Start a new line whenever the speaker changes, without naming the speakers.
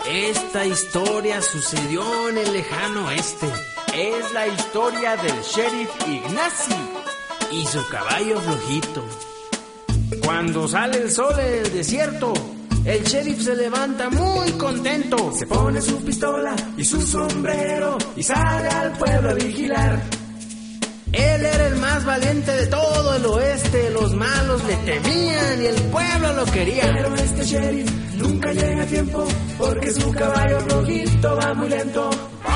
Esta historia sucedió en el lejano oeste.
Es la historia del sheriff Ignacy
y su caballo flojito. Cuando sale el sol en el desierto, el sheriff se levanta muy contento.
Se pone su pistola y su sombrero y sale al pueblo a vigilar.
Él era el más valiente de todo el oeste. Los malos le temían y el pueblo lo quería.
Pero este sheriff nunca llega a tiempo porque su caballo flojito va muy lento.